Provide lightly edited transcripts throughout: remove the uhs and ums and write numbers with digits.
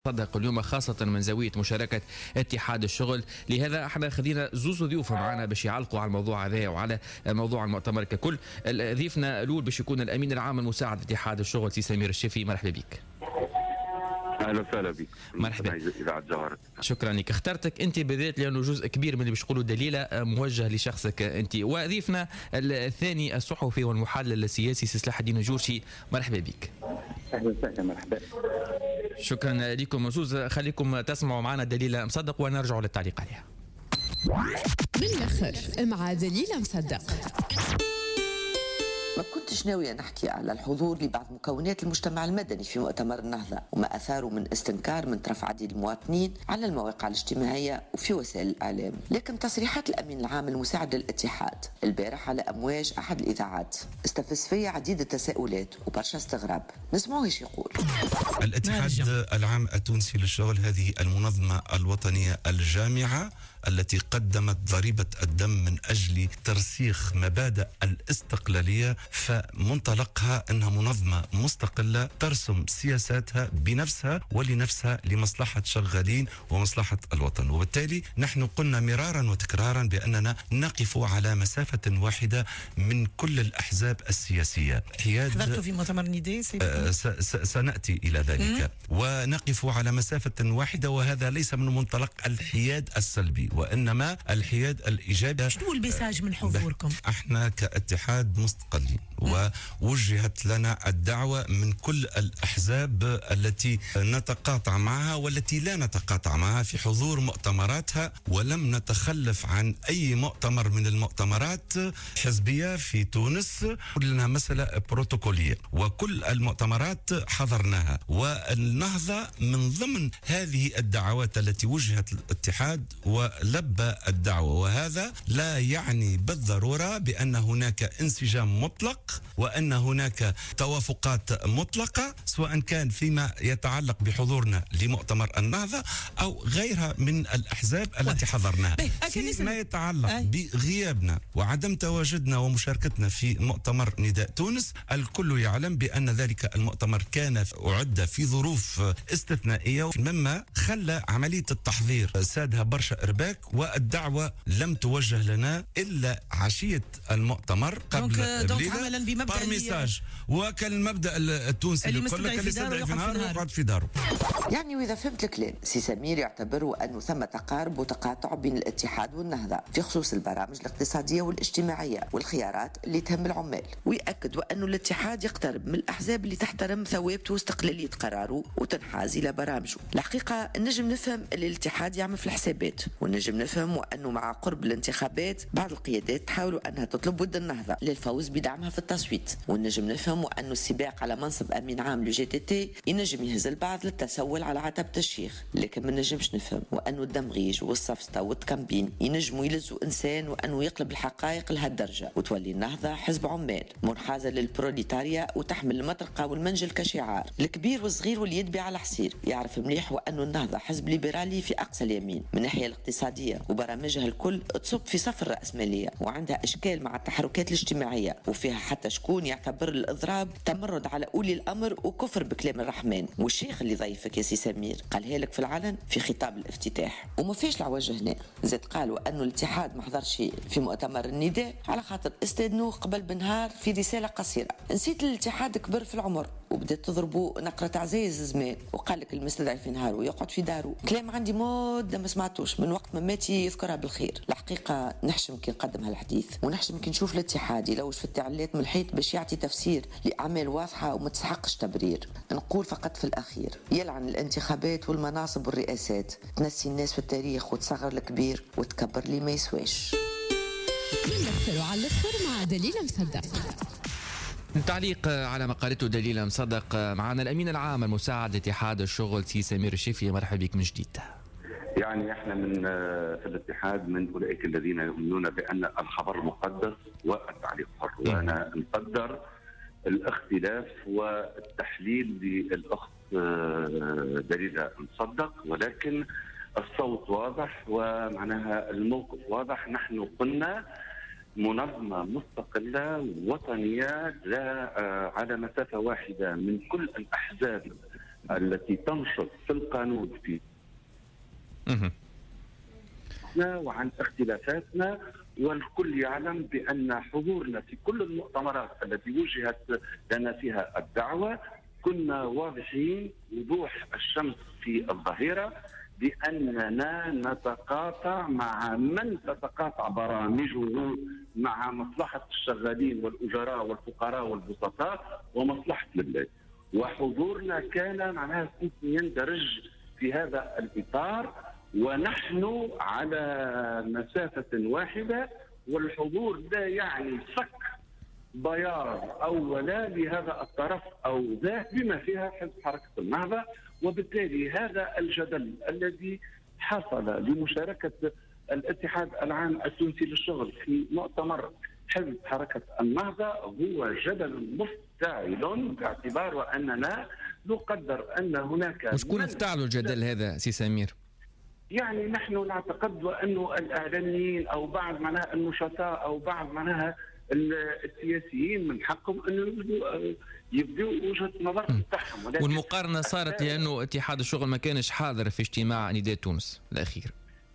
صدق اليوم خاصة من زاوية مشاركة اتحاد الشغل. لهذا احنا خدينا زوز ضيوف معنا باش يعلقوا على الموضوع هذا وعلى موضوع المؤتمر ككل. ضيفنا الاول باش يكون الامين العام المساعد اتحاد الشغل سي سمير الشفي. مرحبا بك. اهلا وسهلا بك. مرحبا. اذاعه جوهر. شكرا لك. اخترتك انت بالذات لانه جزء كبير من اللي باش نقولوا دليله موجه لشخصك انت. وضيفنا الثاني الصحفي والمحلل السياسي سي صلاح الدين الجورشي. مرحبا بك. اهلا وسهلا. مرحبا. شكرا لكم زوز. خليكم تسمعوا معنا دليله مصدق ونرجعوا للتعليق عليها. بالاخر مع دليله مصدق. ما كنتش ناوية نحكي على الحضور لبعض مكونات المجتمع المدني في مؤتمر النهضة وما أثاره من استنكار من طرف عديد المواطنين على المواقع الاجتماعية وفي وسائل الإعلام، لكن تصريحات الأمين العام المساعد للاتحاد البارح على أمواج أحد الإذاعات استفز فيا عديد التساؤلات وبرشا استغراب. نسمعوه ايش يقول. الاتحاد العام التونسي للشغل هذه المنظمة الوطنية الجامعة التي قدمت ضريبة الدم من أجل ترسيخ مبادئ الاستقلالية، فمنطلقها أنها منظمة مستقلة ترسم سياساتها بنفسها ولنفسها لمصلحة شغالين ومصلحة الوطن. وبالتالي نحن قلنا مرارا وتكرارا بأننا نقف على مسافة واحدة من كل الأحزاب السياسية. حضرت في مؤتمر نداء سنأتي إلى ذلك. ونقف على مسافة واحدة، وهذا ليس من منطلق الحياد السلبي وإنما الحياد الإيجابي. شنو المساج من حضوركم؟ احنا كاتحاد مستقلين ووجهت لنا الدعوة من كل الأحزاب التي نتقاطع معها والتي لا نتقاطع معها في حضور مؤتمراتها، ولم نتخلف عن أي مؤتمر من المؤتمرات حزبية في تونس. لنا مسألة بروتوكولية وكل المؤتمرات حضرناها، والنهضة من ضمن هذه الدعوات التي وجهت الاتحاد ولبى الدعوة. وهذا لا يعني بالضرورة بأن هناك انسجام مطلق وأن هناك توافقات مطلقة، سواء كان فيما يتعلق بحضورنا لمؤتمر النهضة أو غيرها من الأحزاب التي حضرناها. فيما يتعلق بغيابنا وعدم تواجدنا ومشاركتنا في مؤتمر نداء تونس، الكل يعلم بأن ذلك المؤتمر كان أعد في ظروف استثنائية مما خلى عملية التحضير سادها برشا إرباك، والدعوة لم توجه لنا إلا عشية المؤتمر قبل دونك عملا بمبدأ ميساج. وكان المبدأ التونسي اللي يستدعي في نهار ويقعد في داره. يعني وإذا فهمت الكلام سي سمير يعتبر أنه ثم تقارب وتقاطع بين الاتحاد والنهضة في خصوص البرامج الاقتصادية والاجتماعية والخيارات اللي تهم العمال، ويأكد أنه الاتحاد يقترب من الأحزاب اللي تحترم ثوابته واستقلالية قراره وتنحاز إلى برامجه. الحقيقة نجم نفهم اللي الاتحاد يعمل في الحسابات، ونجم نفهم أنه مع قرب الانتخابات بعض القيادات تحاول أنها تطلب ود النهضة للفوز بدعمها في التصويت، ونجم نفهم أنه السباق على منصب أمين عام لجي تي تي ينجم يهز البعض للتسول على عتبة الشيخ. لكن ما نجمش نفهم وأنه الدمغيج والصفصة والتكمبين ينجموا يلزوا إنسان وأنه يقلب الحقائق لهالدرجة وتولي النهضة حزب عمال منحازة للبروليتاريا وتحمل المطرقة والمنجل كشعار. الكبير والصغير واليد على حصير يعرف مليح وأنه النهضة حزب ليبرالي في أقصى اليمين من الناحية الاقتصادية، وبرامجها الكل تصب في صف الرأسمالية وعندها إشكال مع التحركات الاجتماعية، وفيها حتى شكون يعتبر الإضراب تمرد على أولي الأمر وكفر بكلام الرحمن. والشيخ اللي ضيفك يا سي سمير قالها لك في العلن في خطاب الافتتاح. وما فيش العوجة هنا، زاد قالوا أنه الاتحاد ما حضرش في مؤتمر النداء على خاطر استدنوه قبل بنهار في رسالة قصيرة. نسيت الاتحاد كبر في العمر وبدأت تضربوا نقرة عزيز زمان، وقال لك المستدعي في نهاره ويقعد في داره. كلام عندي مدة ما سمعتوش من وقت ما ماتي يذكرها بالخير. الحقيقة نحشم كي نقدم هالحديث، ونحشم كي نشوف الاتحاد يلوش في التعليلات من الحيط باش يعطي تفسير لأعمال واضحة وما تسحقش تبرير. نقول فقط في الأخير يلعن الانتخابات والمناصب والرئاسات، تنسي الناس في التاريخ وتصغر الكبير وتكبر لي ما يسواش. بالاخر على الاخر مع دليله مصدق. تعليق على ما قالته دليله مصدق. معنا الامين العام المساعد لاتحاد الشغل سي سمير الشفي. مرحبا بك من جديد. يعني احنا من في الاتحاد من اولئك الذين يؤمنون بان الخبر مقدس والتعليق حر، وانا نقدر الاختلاف والتحليل للاخت دليله مصدق، ولكن الصوت واضح ومعناها الموقف واضح. نحن قلنا منظمة مستقلة وطنية لا على مسافة واحدة من كل الأحزاب التي تنشط في القانون في وعن اختلافاتنا، والكل يعلم بأن حضورنا في كل المؤتمرات التي وجهت لنا فيها الدعوة كنا واضحين وضوح الشمس في الظهيرة بأننا نتقاطع مع من تتقاطع برامجه مع مصلحة الشغالين والأجراء والفقراء والبسطاء ومصلحة البلاد. وحضورنا كان معناها يندرج في هذا الإطار، ونحن على مسافة واحدة. والحضور لا يعني صك بياض أو ولا لهذا الطرف أو ذاك بما فيها حزب حركة النهضة. وبالتالي هذا الجدل الذي حصل لمشاركة الاتحاد العام التونسي للشغل في مؤتمر حزب حركة النهضة هو جدل مفتعل، باعتبار أننا نقدر أن هناك وشكون افتعلوا الجدل هذا سي سمير؟ يعني نحن نعتقد أنه الإعلاميين أو بعض معناها النشطاء أو بعض معناها السياسيين من حقهم أن يبدوا وجهة نظر بتاعهم. والمقارنة صارت لأنه اتحاد الشغل ما كانش حاضر في اجتماع نداء تونس الأخير.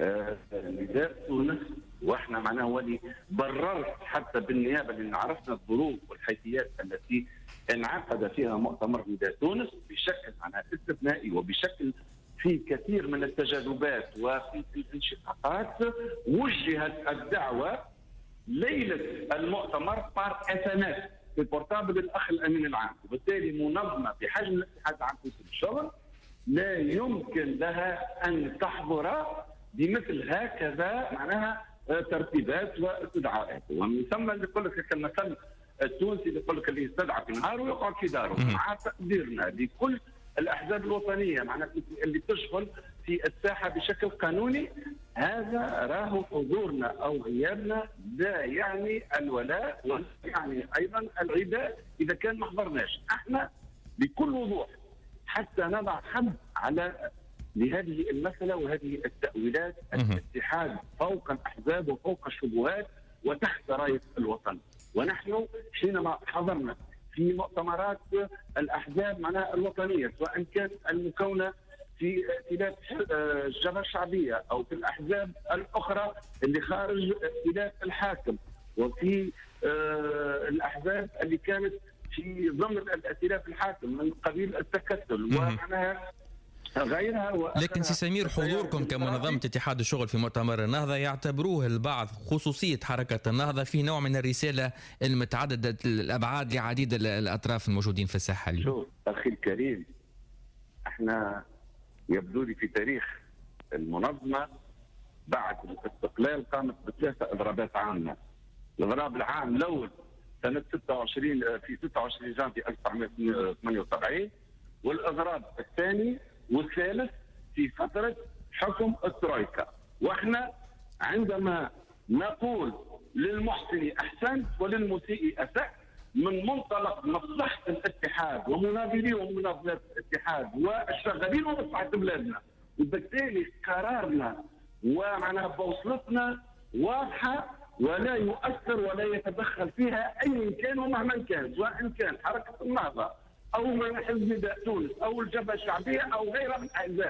نداء تونس واحنا معناها ولي بررت حتى بالنيابة لأن عرفنا الظروف والحيثيات التي انعقد فيها مؤتمر نداء تونس بشكل معناها استثنائي وبشكل في كثير من التجاذبات وفي الانشقاقات. وجهت الدعوة ليلة المؤتمر بار SMS في بورتابل الأخ الأمين العام، وبالتالي منظمة بحجم الاتحاد العام للشغل لا يمكن لها أن تحضر بمثل هكذا معناها ترتيبات واستدعاءات. ومن ثم اللي يقول لك المثل التونسي اللي يقول لك اللي يستدعى في نهاره ويقعد في داره. مع تقديرنا لكل الأحزاب الوطنية معناها اللي تشغل في الساحة بشكل قانوني، هذا راه حضورنا أو غيابنا لا يعني الولاء ولا يعني أيضا العداء إذا كان ما حضرناش. احنا بكل وضوح حتى نضع حد على لهذه المسألة وهذه التأويلات. الاتحاد فوق الأحزاب وفوق الشبهات وتحت راية الوطن. ونحن حينما حضرنا في مؤتمرات الأحزاب معناها الوطنية سواء كانت المكونة في ائتلاف الجبهة الشعبية أو في الأحزاب الأخرى اللي خارج ائتلاف الحاكم، وفي الأحزاب اللي كانت في ضمن الائتلاف الحاكم من قبيل التكتل ومعناها غيرها. لكن سي سمير حضوركم كمنظمة اتحاد الشغل في مؤتمر النهضة يعتبروه البعض خصوصية حركة النهضة في نوع من الرسالة المتعددة الأبعاد لعديد الأطراف الموجودين في الساحة اليوم. شوف أخي الكريم، احنا يبدو لي في تاريخ المنظمة بعد الاستقلال قامت بثلاثة إضرابات عامة. الإضراب العام الأول سنة 26 في 26 جانفي 1978، والإضراب الثاني والثالث في فترة حكم الترويكا. واحنا عندما نقول للمحسن أحسنت وللمسيء أسأت من منطلق مصلحة الاتحاد ومناضلين ومناضلات الاتحاد والشغالين ومصلحة بلادنا، وبالتالي قرارنا ومعناها بوصلتنا واضحة ولا يؤثر ولا يتدخل فيها أي كان ومهما كان، سواء كان حركة النهضة أو من حزب نداء تونس أو الجبهة الشعبية أو غيرها من الأحزاب،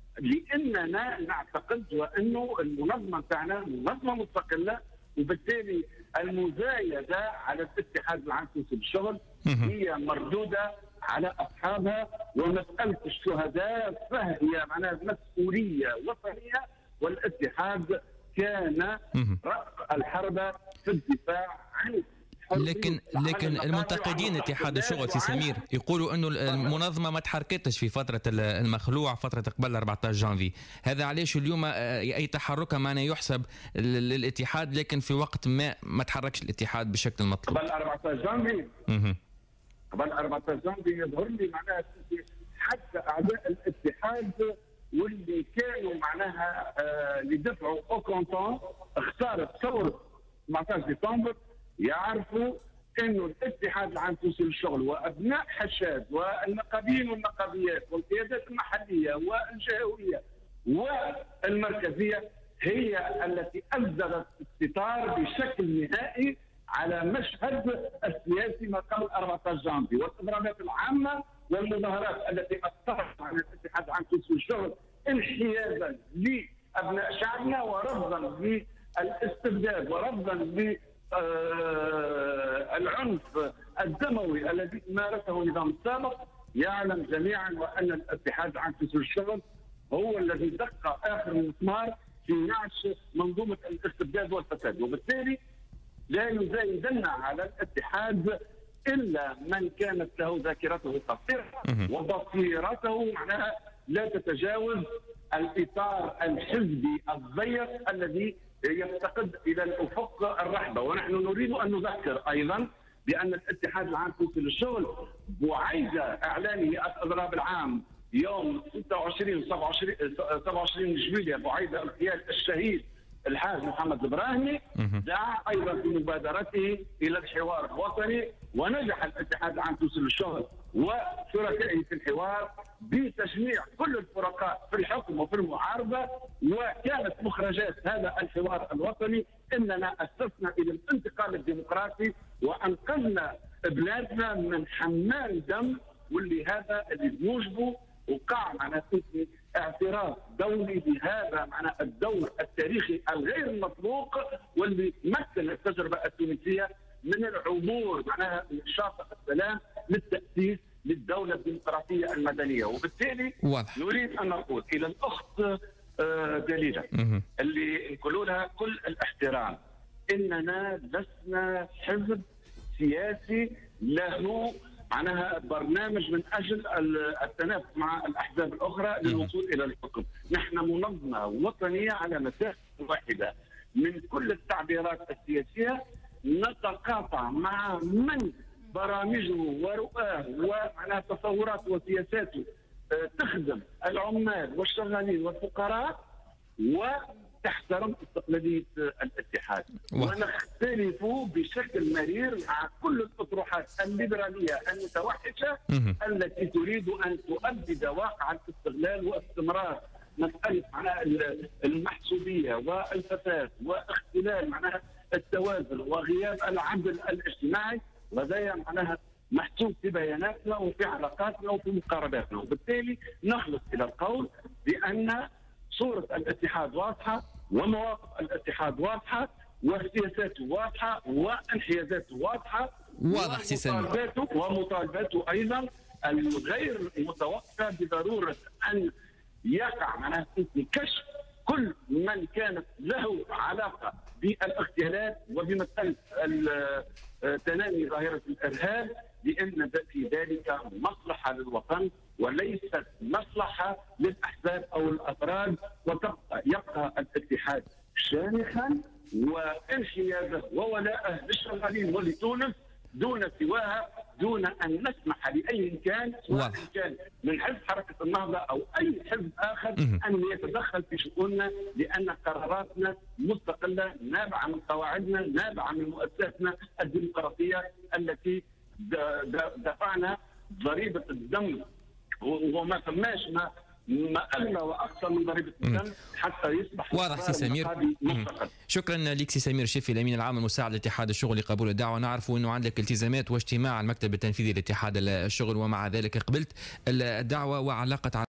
لأننا نعتقد وأنه المنظمة بتاعنا منظمة مستقلة، وبالتالي المزايدة على الاتحاد العام للشغل هي مردودة على أصحابها. ومسألة الشهداء فهي معناها مسؤولية وطنية، والاتحاد كان رأس الحربة في الدفاع عن لكن المنتقدين اتحاد الشغل سي سمير يقولوا انه المنظمه ما تحركتش في فتره المخلوع، فتره قبل 14 جانفي. هذا علاش اليوم اي تحرك معنا يحسب للاتحاد، لكن في وقت ما تحركش الاتحاد بالشكل المطلوب. قبل 14 جانفي قبل 14 جانفي يظهر لي معناها حتى اعداء الاتحاد واللي كانوا معناها يدفعوا او كونتون اختارت ثوره 17 ديسمبر يعرفوا انه الاتحاد العام التونسي للشغل وابناء حشاد والنقابيين والنقابيات والقيادات المحليه والجهويه والمركزيه هي التي أبدلت الستار بشكل نهائي على مشهد السياسي ما قبل 14 جانفي. والاضرابات العامه والمظاهرات التي اثرت على الاتحاد العام في الشغل انحيازا لابناء شعبنا ورفضا للاستبداد ورفضا للعنف الدموي الذي مارسه النظام السابق. يعلم جميعا وان الاتحاد العام في الشغل هو الذي دق اخر المسمار في نعش منظومه الاستبداد والفساد، وبالتالي لا يزايدن على الاتحاد الا من كانت له ذاكرته قصيره وبصيرته معناها لا تتجاوز الاطار الحزبي الضيق الذي يفتقد الى الافق الرحبه. ونحن نريد ان نذكر ايضا بان الاتحاد العام في الشغل بعيد اعلانه الاضراب العام يوم 26 27 جويلية بعيد اغتيال الشهيد الحاج محمد البراهمي، دعا ايضا في مبادرته الى الحوار الوطني، ونجح الاتحاد العام في الشغل وشركائه في الحوار بتجميع كل الفرقاء في الحكم وفي المعارضه، وكانت مخرجات هذا الحوار الوطني اننا اسسنا الى الانتقال الديمقراطي وانقذنا بلادنا من حمام دم، واللي هذا اللي بموجبه وقع معنا اعتراف دولي بهذا معنا الدور التاريخي الغير مسبوق، واللي مثل التجربه التونسيه من العبور معناها من شاطئ السلام للتاسيس للدوله الديمقراطيه المدنيه. وبالتالي نريد ان نقول الى الاخت دليله اللي نقول لها كل الاحترام، اننا لسنا حزب سياسي له معناها برنامج من اجل التنافس مع الاحزاب الاخرى للوصول الى الحكم. نحن منظمه وطنيه على مساحه واحده من كل التعبيرات السياسيه، نتقاطع مع من برامجه ورؤاه ومعناها تصوراته وسياساته تخدم العمال والشغالين والفقراء وتحترم استقلاليه الاتحاد. ونختلف بشكل مرير مع كل الاطروحات الليبراليه المتوحشه التي تريد ان تؤبد واقع الاستغلال واستمرار مساله معناها المحسوبيه والفساد واختلال معناها التوازن وغياب العدل الاجتماعي، وهذا معناها محسوب في بياناتنا وفي علاقاتنا وفي مقارباتنا. وبالتالي نخلص الى القول بان صورة الاتحاد واضحة ومواقف الاتحاد واضحة وسياساته واضحة وانحيازاته واضحة، واضح سي سمير، ومطالباته أيضا الغير متوقفة بضرورة أن يقع معناها كشف كل من كانت له علاقة بالاغتيالات وبمسألة تنامي ظاهرة الإرهاب، لأن في ذلك مصلحة للوطن وليست مصلحة للأحزاب أو الأفراد، يبقى الاتحاد شامخا وانحيازه وولاءه للشغالين ولتونس دون سواها، دون أن نسمح لأي كان سواء كان من حزب حركة النهضة أو أي حزب آخر أن يتدخل في شؤوننا، لأن قراراتنا مستقلة نابعة من قواعدنا نابعة من مؤسساتنا الديمقراطية التي دفعنا ضريبة الدم وما فماش ما اغلى واكثر من ضريبه الدم حتى يصبح واضح سي سمير. شكرا لك سي سمير شفي الامين العام المساعد لاتحاد الشغل لقبول الدعوه. نعرف انه عندك التزامات واجتماع المكتب التنفيذي لاتحاد الشغل، ومع ذلك قبلت الدعوه وعلاقه